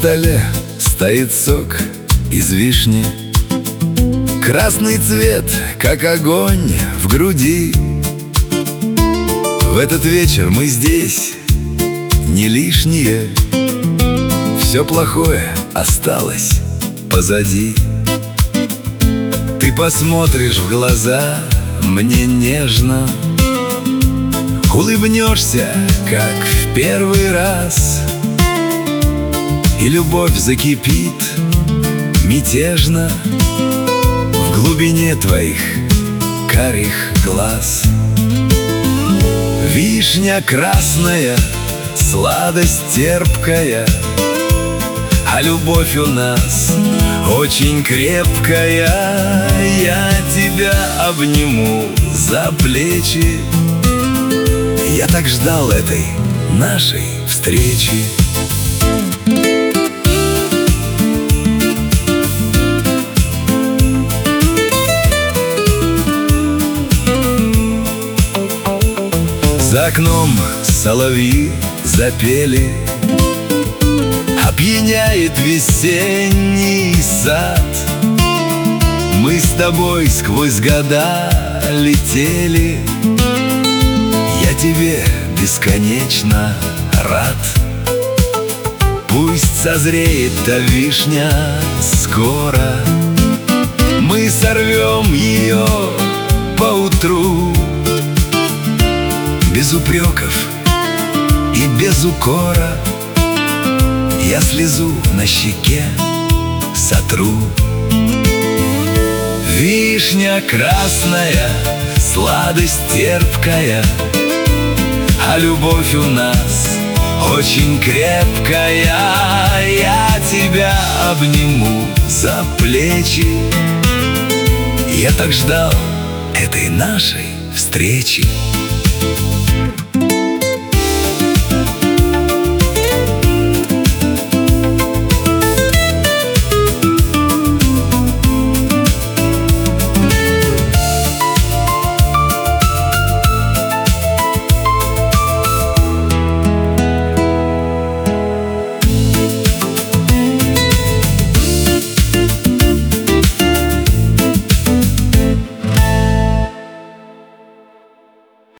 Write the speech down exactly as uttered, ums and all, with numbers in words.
столе стоит сок из вишни, красный цвет, как огонь в груди. В этот вечер мы здесь не лишние, все плохое осталось позади. Ты посмотришь в глаза мне нежно, улыбнешься, как в первый раз, и любовь закипит мятежно в глубине твоих карих глаз. Вишня красная, сладость терпкая, а любовь у нас очень крепкая. Я тебя обниму за плечи, я так ждал этой нашей встречи. За окном соловьи запели, опьяняет весенний сад. Мы с тобой сквозь года летели, я тебе бесконечно рад. Пусть созреет та вишня скоро, мы сорвем ее поутру, без упреков и без укора. Я слезу на щеке сотру. Вишня красная, сладость терпкая, а любовь у нас очень крепкая. Я тебя обниму за плечи, я так ждал этой нашей встречи.